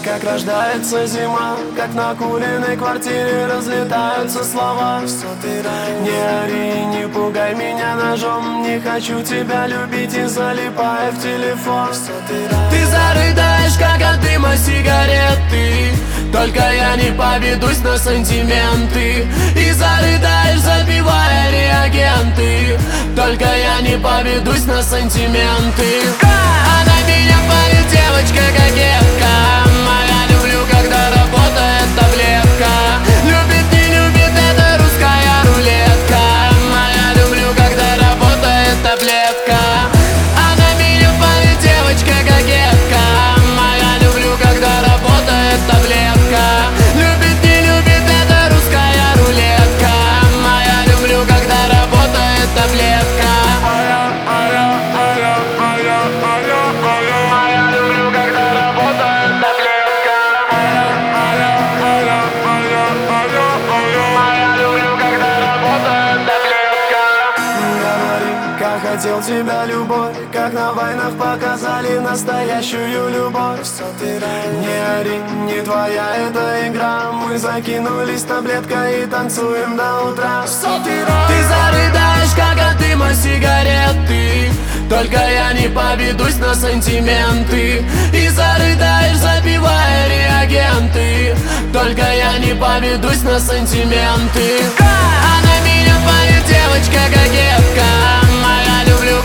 как рождается зима, как на куриной квартире разлетаются слова. Не ори, не пугай меня ножом, не хочу тебя любить и залипай в телефон. Ты зарыдаешь, как от дыма сигареты, только я не поведусь на сантименты. И зарыдаешь, забивая реагенты, только я не поведусь на сантименты. А на меня палит девочка-кокетка, моя люблю, когда работает таблетка. Любит, не любит, это русская рулетка. Моя люблю, когда работает таблетка. А на меня палит девочка-кокетка, моя люблю, когда работает таблетка. Любит, не любит, это русская рулетка. Моя люблю, когда работает таблетка. Хотел тебя, любовь, как на войнах показали настоящую любовь. Не ори, не твоя эта игра, мы закинулись таблеткой и танцуем до утра. Ты зарыдаешь, как от дыма сигареты, только я не поведусь на сантименты. И зарыдаешь, забивая реагенты, только я не поведусь на сантименты. А на меня палит девочка-кокетка, моя люблю,